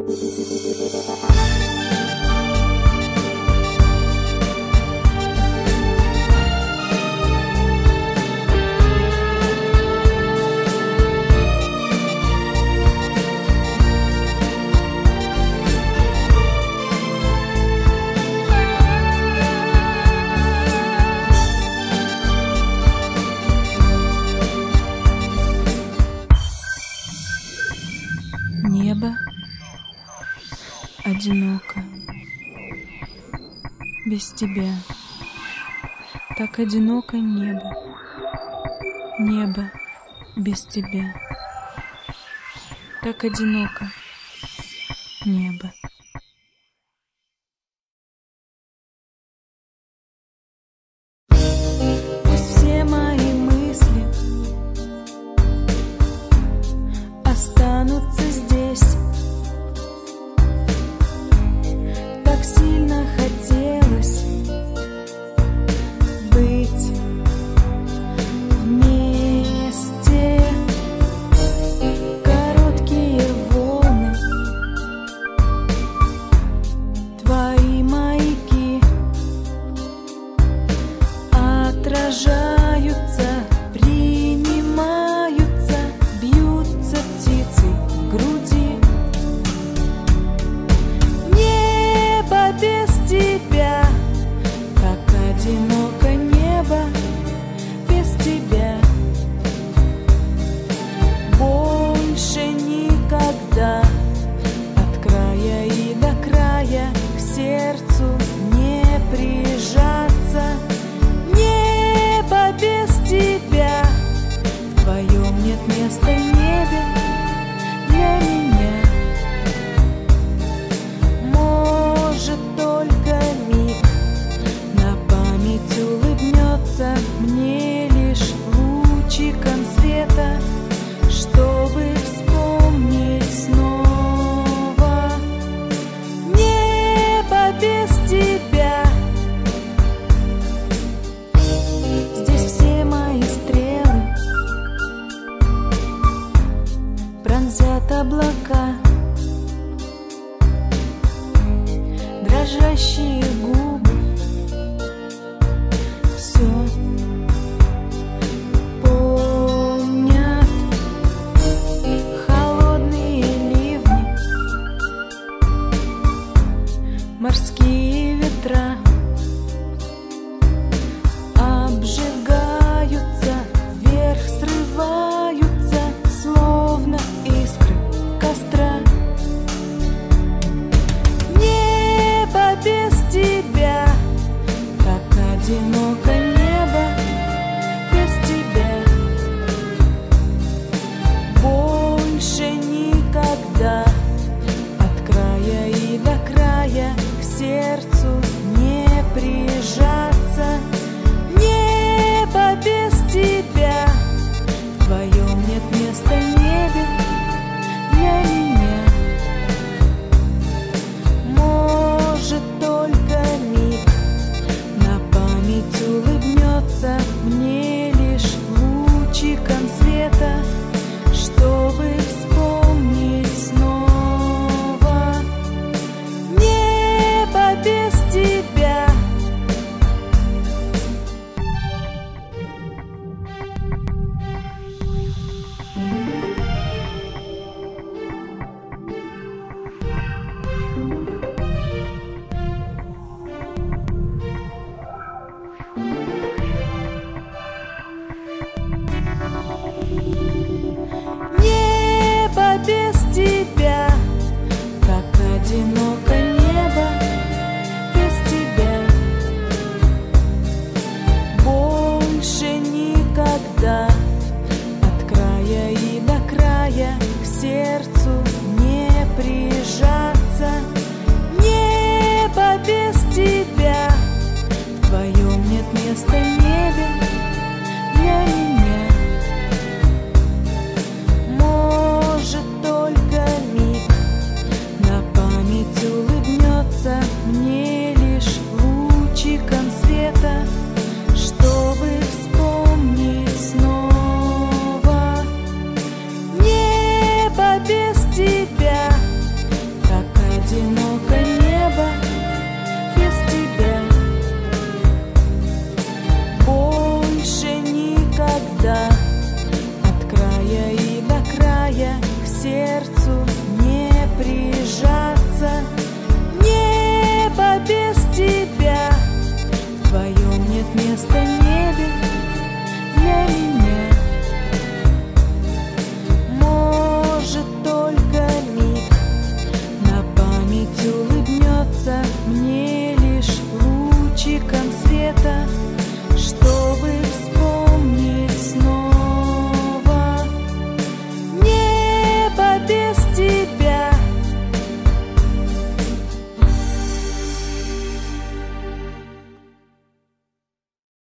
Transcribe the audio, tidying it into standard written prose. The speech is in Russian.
Небо одиноко без тебя. Так одиноко небо, небо без тебя. Так одиноко небо. Пусть все мои мысли останутся здесь. Так сильно хотелось быть вместе. Короткие волны, твои маяки отражаются, принимаются, бьются птицы в груди. Небо без тебя, как одиноко небо без тебя. Больше никогда от края и до края к сердцу не прижаться. Небо без тебя, в твоем нет места небе для меня. Может, только миг на память улыбнется мне лишь лучиком света, чтобы вспомнить снова. Небо без тебя. Здесь все мои стрелы пронзят облака. Дрожащие губы все помнят. Холодные ливни, морские ветра обжигаются, вверх срываются, словно искры костра. Небо без позволяя к сердцу не прижаться.